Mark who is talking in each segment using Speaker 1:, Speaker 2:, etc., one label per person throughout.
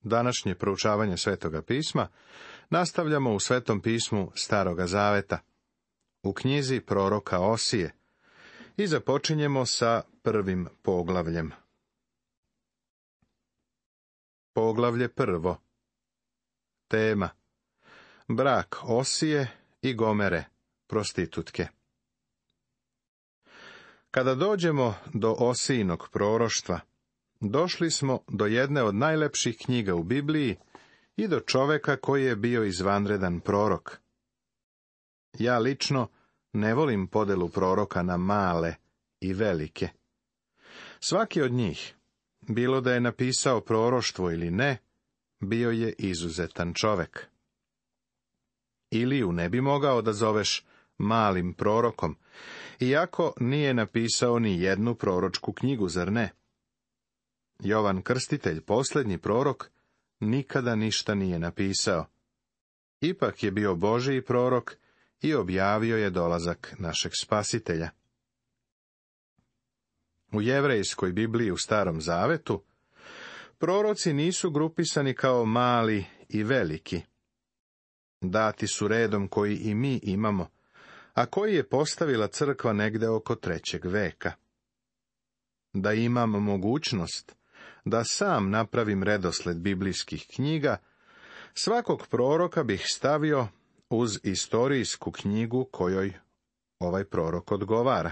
Speaker 1: Današnje proučavanje Svetoga pisma nastavljamo u Svetom pismu Staroga zaveta, u knjizi proroka Osije, i započinjemo sa 1. poglavljem. Poglavlje 1. Tema: brak Osije i Gomere, prostitutke. Kada dođemo do Osijinog proroštva, došli smo do jedne od najlepših knjiga u Bibliji i do čoveka koji je bio izvanredan prorok. Ja lično ne volim podelu proroka na male i velike. Svaki od njih, bilo da je napisao proroštvo ili ne, bio je izuzetan čovek. Iliju ne bi mogao da zoveš malim prorokom, iako nije napisao ni jednu proročku knjigu, zar ne? Jovan Krstitelj, posljednji prorok, nikada ništa nije napisao. Ipak je bio Božji prorok i objavio je dolazak našeg Spasitelja. U jevrejskoj Bibliji u Starom zavetu proroci nisu grupisani kao mali i veliki. Dati su redom koji i mi imamo, a koji je postavila crkva negde oko 3. veka. Da imam mogućnost da sam napravim redosled biblijskih knjiga, svakog proroka bih stavio uz istorijsku knjigu kojoj ovaj prorok odgovara.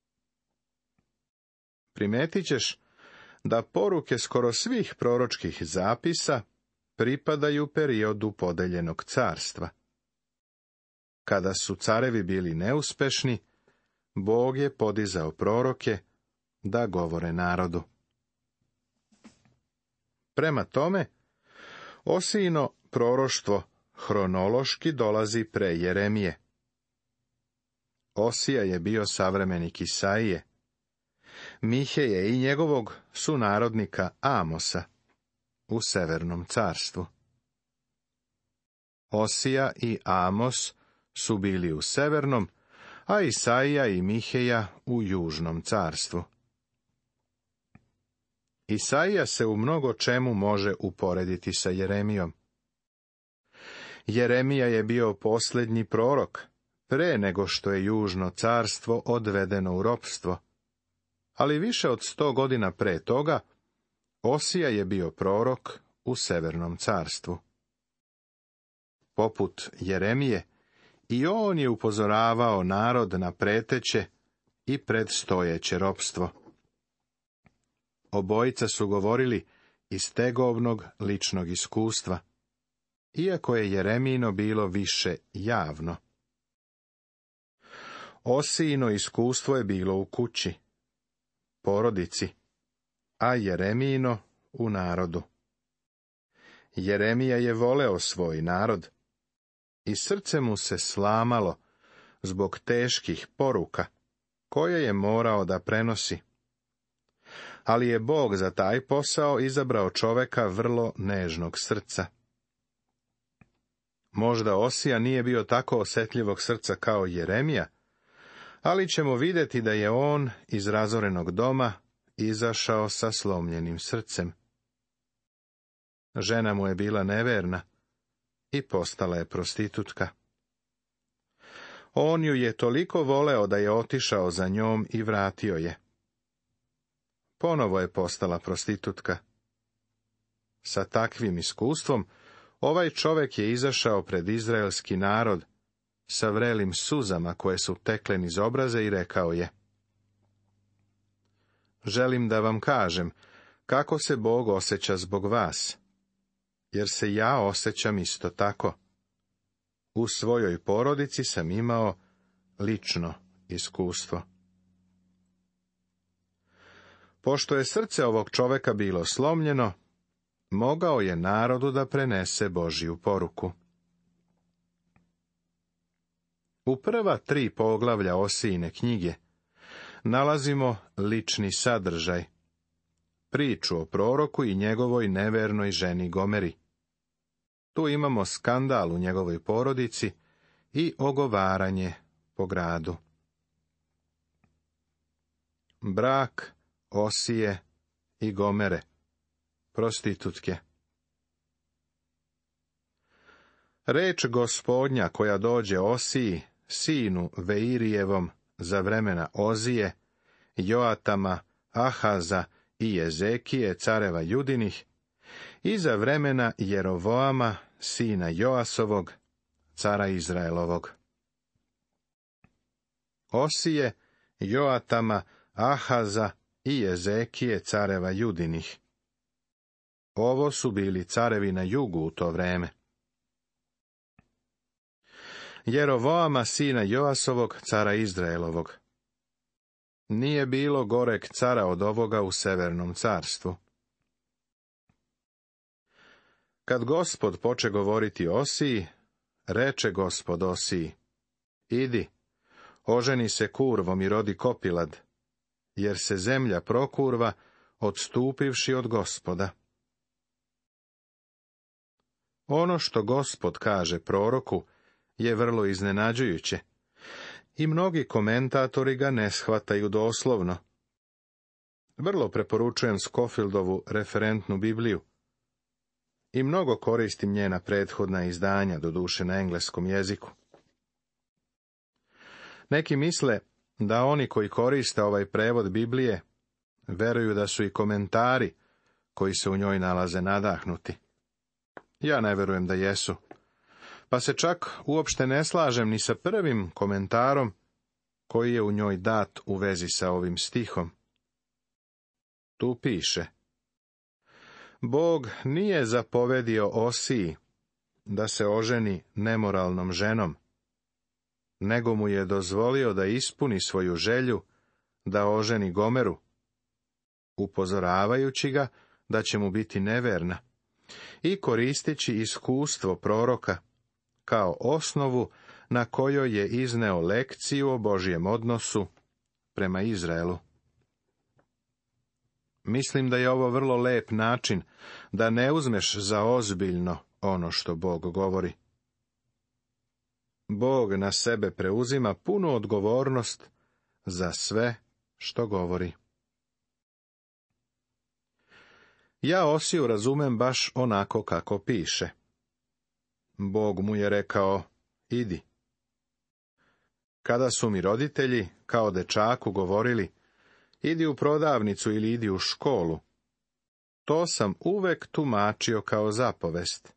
Speaker 1: Primetit ćeš da poruke skoro svih proročkih zapisa pripadaju periodu podeljenog carstva. Kada su carevi bili neuspešni, Bog je podizao proroke da govore narodu. Prema tome, Osijino proroštvo hronološki dolazi pre Jeremije. Osija je bio savremenik Isaije. Miheje i njegovog sunarodnika Amosa u Severnom carstvu. Osija i Amos su bili u Severnom, a Isaija i Miheja u Južnom carstvu. Isaija se u mnogo čemu može uporediti sa Jeremijom. Jeremija je bio posljednji prorok, pre nego što je Južno carstvo odvedeno u ropstvo. Ali više od 100 godina pre toga, Osija je bio prorok u Severnom carstvu. Poput Jeremije, i on je upozoravao narod na preteće i predstojeće ropstvo. Obojica su govorili iz tegovnog ličnog iskustva, iako je Jeremijino bilo više javno. Osijino iskustvo je bilo u kući, porodici, a Jeremijino u narodu. Jeremija je voleo svoj narod i srce mu se slamalo zbog teških poruka koje je morao da prenosi. Ali je Bog za taj posao izabrao čoveka vrlo nežnog srca. Možda Osija nije bio tako osjetljivog srca kao Jeremija, ali ćemo vidjeti da je on iz razorenog doma izašao sa slomljenim srcem. Žena mu je bila neverna i postala je prostitutka. On ju je toliko voleo da je otišao za njom i vratio je. Ponovo je postala prostitutka. Sa takvim iskustvom ovaj čovek je izašao pred izraelski narod sa vrelim suzama koje su tekle niz obraze i rekao je: želim da vam kažem kako se Bog osjeća zbog vas, jer se ja osjećam isto tako. U svojoj porodici sam imao lično iskustvo. Pošto je srce ovog čoveka bilo slomljeno, mogao je narodu da prenese Božju poruku. U prva 3 poglavlja Osijine knjige nalazimo lični sadržaj, priču o proroku i njegovoj nevernoj ženi Gomeri. Tu imamo skandal u njegovoj porodici i ogovaranje po gradu. Brak Osije i Gomere, prostitutke. Reč Gospodnja koja dođe Osiji, sinu Veirijevom, za vremena Ozije, Joatama, Ahaza i Jezekije, careva Judinih, i za vremena Jerovoama, sina Joasovog, cara Izraelovog. Osije, Joatama, Ahaza i Jezekije, careva Judinih. Ovo su bili carevi na jugu u to vreme. Jerovoama, sina Joasovog, cara Izraelovog. Nije bilo goreg cara od ovoga u severnom carstvu. Kad Gospod poče govoriti Osiji, reče Gospod Osiji: idi, oženi se kurvom i rodi kopilad, jer se zemlja prokurva, odstupivši od Gospoda. Ono što Gospod kaže proroku je vrlo iznenađujuće, i mnogi komentatori ga ne shvataju doslovno. Vrlo preporučujem Scofieldovu referentnu Bibliju i mnogo koristim njena prethodna izdanja, doduše na engleskom jeziku. Neki misle da oni koji koriste ovaj prevod Biblije veruju da su i komentari koji se u njoj nalaze nadahnuti. Ja ne verujem da jesu, pa se čak uopšte ne slažem ni sa prvim komentarom koji je u njoj dat u vezi sa ovim stihom. Tu piše: Bog nije zapovedio Osiji da se oženi nemoralnom ženom, nego mu je dozvolio da ispuni svoju želju da oženi Gomeru, upozoravajući ga da će mu biti neverna i koristeći iskustvo proroka kao osnovu na kojoj je izneo lekciju o Božjem odnosu prema Izraelu. Mislim da je ovo vrlo lep način da ne uzmeš za ozbiljno ono što Bog govori. Bog na sebe preuzima punu odgovornost za sve što govori. Ja Osiju razumem baš onako kako piše. Bog mu je rekao: idi. Kada su mi roditelji, kao dečaku, govorili: idi u prodavnicu ili idi u školu, to sam uvek tumačio kao zapovest.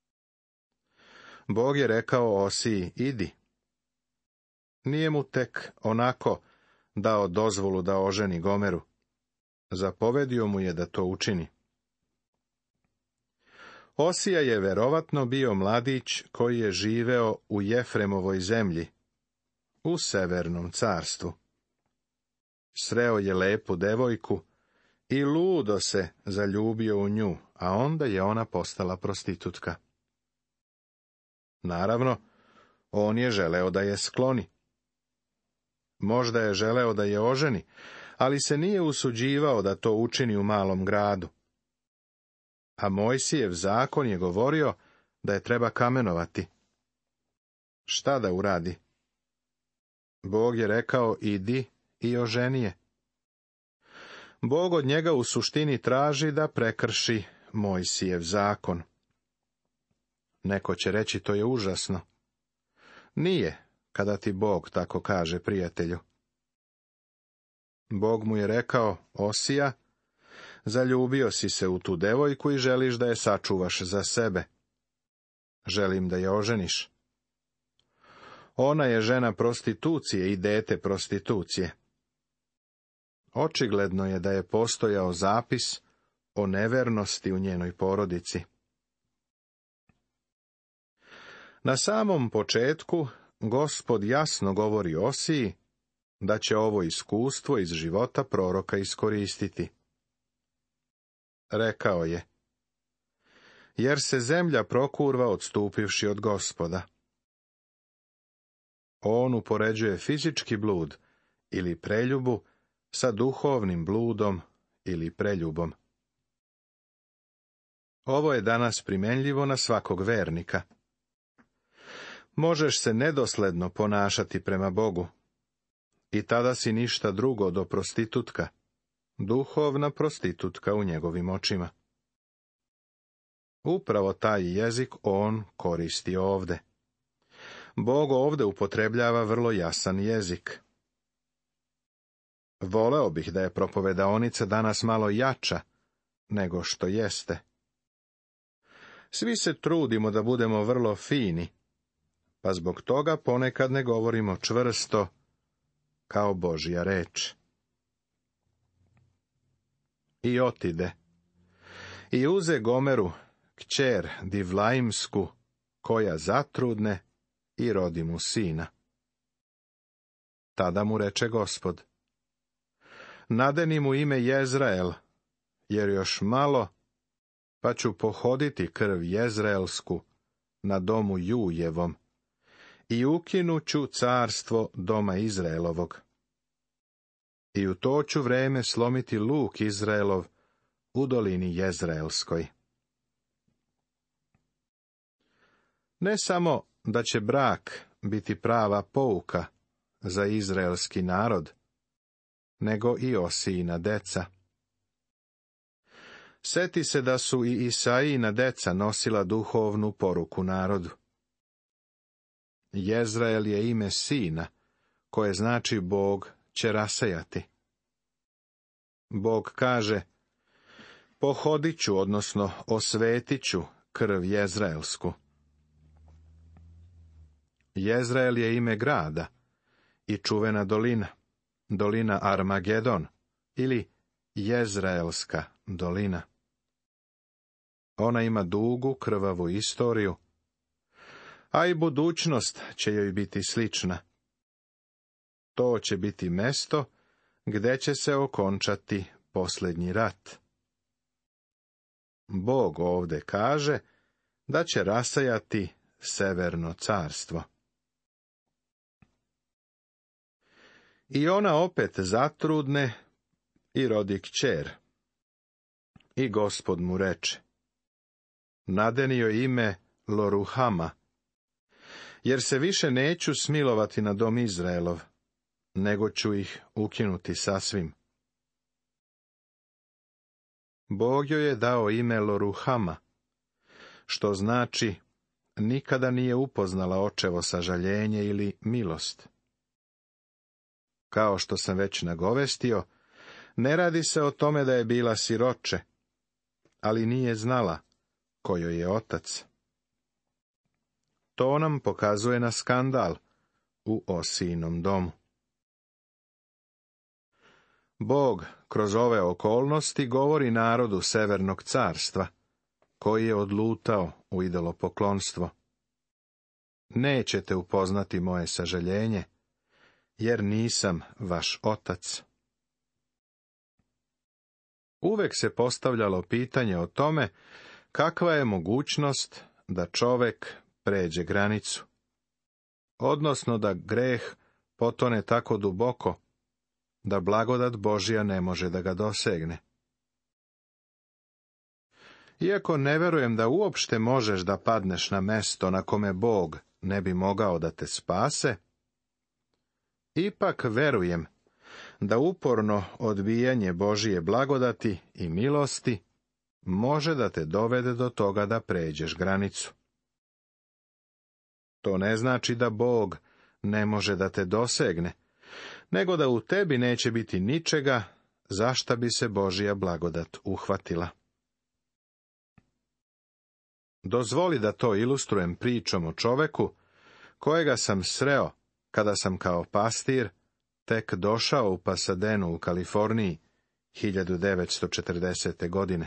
Speaker 1: Bog je rekao Osiji: idi. Nije mu tek onako dao dozvolu da oženi Gomeru. Zapovedio mu je da to učini. Osija je verovatno bio mladić koji je živeo u Jefremovoj zemlji, u severnom carstvu. Sreo je lepu devojku i ludo se zaljubio u nju, a onda je ona postala prostitutka. Naravno, on je želeo da je skloni. Možda je želeo da je oženi, ali se nije usuđivao da to učini u malom gradu. A Mojsijev zakon je govorio da je treba kamenovati. Šta da uradi? Bog je rekao: idi i oženi je. Bog od njega u suštini traži da prekrši Mojsijev zakon. Neko će reći: to je užasno. Nije, kada ti Bog tako kaže, prijatelju. Bog mu je rekao: Osija, zaljubio si se u tu devojku i želiš da je sačuvaš za sebe. Želim da je oženiš. Ona je žena prostitucije i dete prostitucije. Očigledno je da je postojao zapis o nevernosti u njenoj porodici. Na samom početku Gospod jasno govori Osiji da će ovo iskustvo iz života proroka iskoristiti. Rekao je: jer se zemlja prokurva, odstupivši od Gospoda. On upoređuje fizički blud ili preljubu sa duhovnim bludom ili preljubom. Ovo je danas primenljivo na svakog vernika. Možeš se nedosledno ponašati prema Bogu, i tada si ništa drugo do prostitutka, duhovna prostitutka u njegovim očima. Upravo taj jezik on koristi ovde. Bog ovde upotrebljava vrlo jasan jezik. Voleo bih da je propovedaonica danas malo jača nego što jeste. Svi se trudimo da budemo vrlo fini, pa zbog toga ponekad ne govorimo čvrsto kao Božja reč. I otide. I uze Gomeru, kćer Divlaimsku, koja zatrudne, i rodi mu sina. Tada mu reče Gospod: nadeni mu ime Jezrael, jer još malo, pa ću pohoditi krv Jezraelsku na domu Jujevom i ukinuću carstvo doma Izraelovog. I u to ću vreme slomiti luk Izraelov u dolini Jezraelskoj. Ne samo da će brak biti prava pouka za izraelski narod, nego i Osijina deca. Seti se da su i Isaijina deca nosila duhovnu poruku narodu. Jezrael je ime sina, koje znači Bog će rasejati. Bog kaže: pohodit ću, odnosno osvetit ću krv Jezraelsku. Jezrael je ime grada i čuvena dolina, dolina Armagedon ili Jezraelska dolina. Ona ima dugu, krvavu istoriju, a i budućnost će joj biti slična. To će biti mesto gde će se okončati posljednji rat. Bog ovde kaže da će rasajati severno carstvo. I ona opet zatrudne i rodi kćer. I Gospod mu reče: nadeni joj ime Loruhama, jer se više neću smilovati na dom Izraelov, nego ću ih ukinuti sasvim. Bog joj je dao ime Loruhama, što znači nikada nije upoznala očevo sažaljenje ili milost. Kao što sam već nagovestio, ne radi se o tome da je bila siroče, ali nije znala ko joj je otac. To nam pokazuje na skandal u Osijinom domu. Bog kroz ove okolnosti govori narodu Severnog carstva, koji je odlutao u idolopoklonstvo: nećete upoznati moje sažaljenje, jer nisam vaš otac. Uvek se postavljalo pitanje o tome kakva je mogućnost da čovek pređe granicu, odnosno da greh potone tako duboko da blagodat Božja ne može da ga dosegne. Iako ne verujem da uopšte možeš da padneš na mesto na kome Bog ne bi mogao da te spase, ipak verujem da uporno odbijanje Božije blagodati i milosti može da te dovede do toga da pređeš granicu. To ne znači da Bog ne može da te dosegne, nego da u tebi neće biti ničega za šta bi se Božja blagodat uhvatila. Dozvoli da to ilustrujem pričom o čoveku kojega sam sreo kada sam kao pastir tek došao u Pasadenu u Kaliforniji 1940. godine.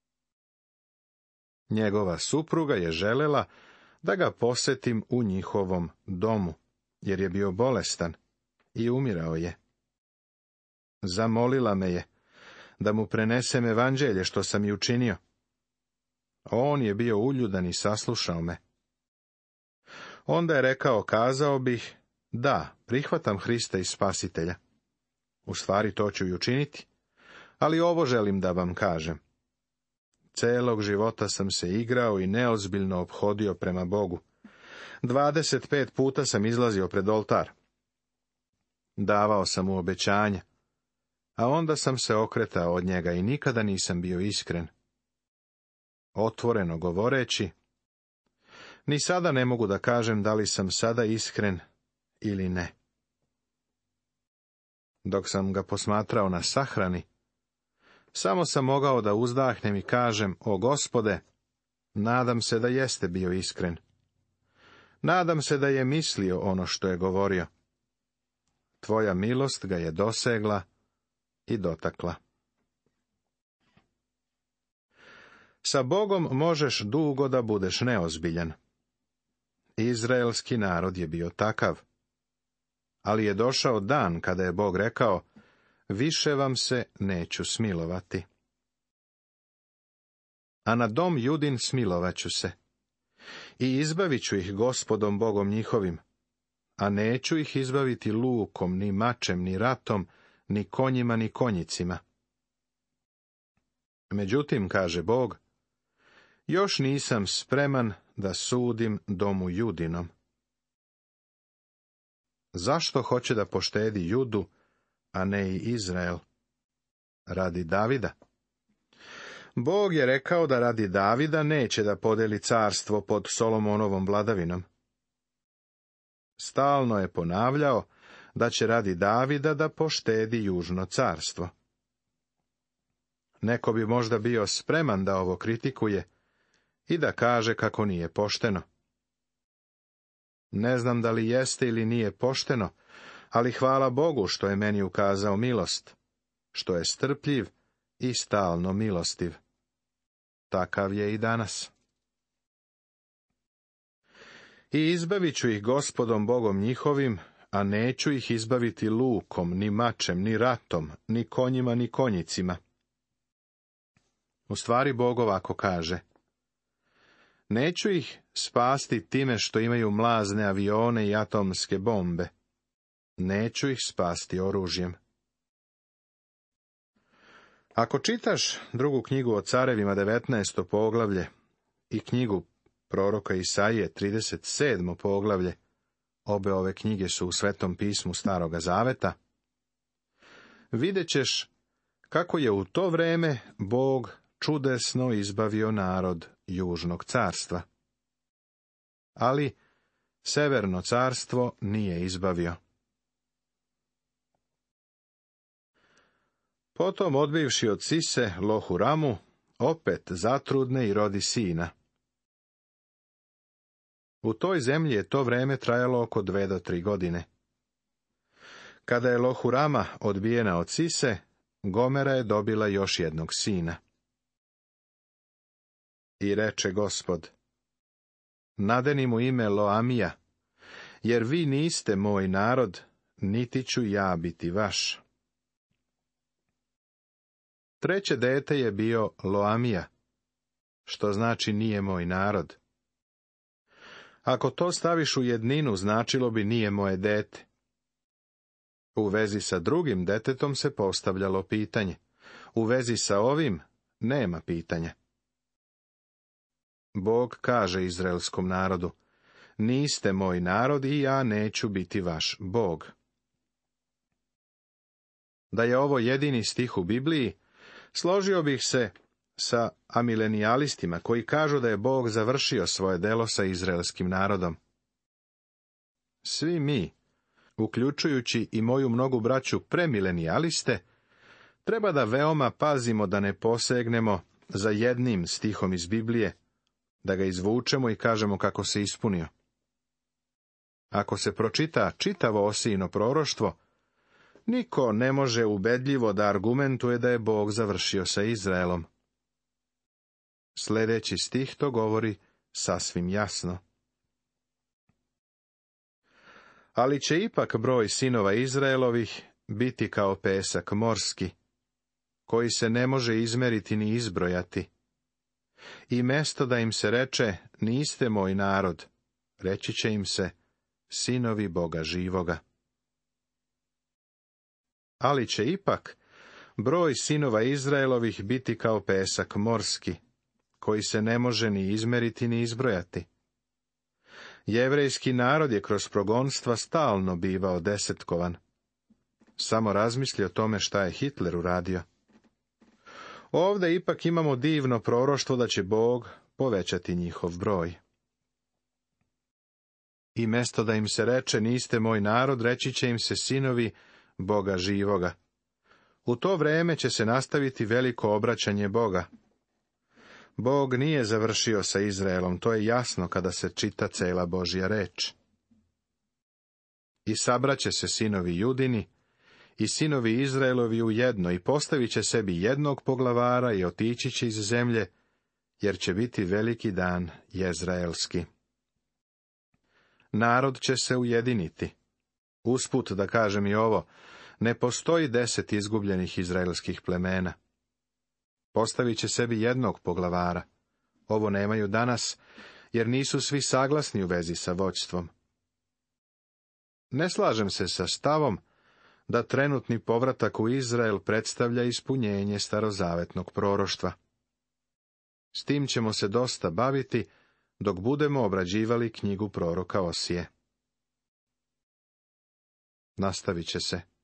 Speaker 1: Njegova supruga je želela da ga posetim u njihovom domu, jer je bio bolestan i umirao je. Zamolila me je da mu prenesem evanđelje, što sam i učinio. On je bio uljudan i saslušao me. Onda je rekao: kazao bih, da, prihvatam Hrista i Spasitelja. U stvari to ću i učiniti, ali ovo želim da vam kažem. Celog života sam se igrao i neozbiljno ophodio prema Bogu. 25 puta sam izlazio pred oltar. Davao sam mu obećanja, a onda sam se okretao od njega i nikada nisam bio iskren. otvoreno govoreći, ni sada ne mogu da kažem da li sam sada iskren ili ne. Dok sam ga posmatrao na sahrani, samo sam mogao da uzdahnem i kažem, o Gospode, nadam se da jeste bio iskren. Nadam se da je mislio ono što je govorio. Tvoja milost ga je dosegla i dotakla. Sa Bogom možeš dugo da budeš neozbiljan. Izraelski narod je bio takav. Ali je došao dan kada je Bog rekao, više vam se neću smilovati. A na dom Judin smilovaću se. I izbavit ću ih Gospodom Bogom njihovim, a neću ih izbaviti lukom, ni mačem, ni ratom, ni konjima, ni konjicima. Međutim, kaže Bog, još nisam spreman da sudim domu Judinom. Zašto hoće da poštedi Judu, a ne i Izrael? Radi Davida. Bog je rekao da radi Davida neće da podeli carstvo pod Solomonovom vladavinom. Stalno je ponavljao da će radi Davida da poštedi južno carstvo. Neko bi možda bio spreman da ovo kritikuje i da kaže kako nije pošteno. Ne znam da li jeste ili nije pošteno, ali hvala Bogu što je meni ukazao milost, što je strpljiv i stalno milostiv. Takav je i danas. I izbavit ću ih Gospodom Bogom njihovim, a neću ih izbaviti lukom, ni mačem, ni ratom, ni konjima, ni konjicima. U stvari Bog ovako kaže, neću ih spasti time što imaju mlazne avione i atomske bombe. Neću ih spasti oružjem. Ako čitaš drugu knjigu o carevima, 19. poglavlje, i knjigu proroka Isaije, 37. poglavlje, obe ove knjige su u Svetom pismu Staroga Zaveta, vidjet ćeš kako je u to vreme Bog čudesno izbavio narod južnog carstva. Ali severno carstvo nije izbavio. Potom, odbivši od Sise Lohuramu, opet zatrudne i rodi sina. U toj zemlji je to vreme trajalo oko 2 do 3 godine. Kada je Lohurama odbijena od Sise, Gomera je dobila još jednog sina. I reče Gospod, nadeni mu ime Loamija, jer vi niste moj narod, niti ću ja biti vaš. Treće dete je bio Loamija, što znači nije moj narod. Ako to staviš u jedninu, značilo bi nije moje dete. U vezi sa drugim detetom se postavljalo pitanje. U vezi sa ovim nema pitanja. Bog kaže izraelskom narodu, niste moj narod i ja neću biti vaš Bog. Da je ovo jedini stih u Bibliji, složio bih se sa amilenijalistima koji kažu da je Bog završio svoje delo sa izraelskim narodom. Svi mi, uključujući i moju mnogu braću premilenijaliste, treba da veoma pazimo da ne posegnemo za jednim stihom iz Biblije, da ga izvučemo i kažemo kako se ispunio. Ako se pročita čitavo Osijino proroštvo, niko ne može ubedljivo da argumentuje da je Bog završio sa Izraelom. Sljedeći stih to govori sasvim jasno. Ali će ipak broj sinova Izraelovih biti kao pesak morski, koji se ne može izmeriti ni izbrojati. I mesto da im se reče, niste moj narod, reći će im se, sinovi Boga živoga. Ali će ipak broj sinova Izraelovih biti kao pesak morski, koji se ne može ni izmeriti ni izbrojati. Jevrejski narod je kroz progonstva stalno bivao desetkovan. Samo razmisli o tome šta je Hitler uradio. Ovdje ipak imamo divno proroštvo da će Bog povećati njihov broj. I mjesto da im se reče, niste moj narod, reći će im se sinovi Boga živoga. U to vrijeme će se nastaviti veliko obraćanje Boga. Bog nije završio sa Izraelom, to je jasno kada se čita cela Božja reč. I sabraće se sinovi Judini i sinovi Izraelovi u jedno i postavit će sebi jednog poglavara i otići će iz zemlje, jer će biti veliki dan jezraelski. Narod će se ujediniti. Usput da kažem i ovo, ne postoji 10 izgubljenih izraelskih plemena. Postavit će sebi jednog poglavara. Ovo nemaju danas, jer nisu svi saglasni u vezi sa vođstvom. Ne slažem se sa stavom da trenutni povratak u Izrael predstavlja ispunjenje starozavetnog proroštva. S tim ćemo se dosta baviti dok budemo obrađivali knjigu proroka Osije. Nastavit će se.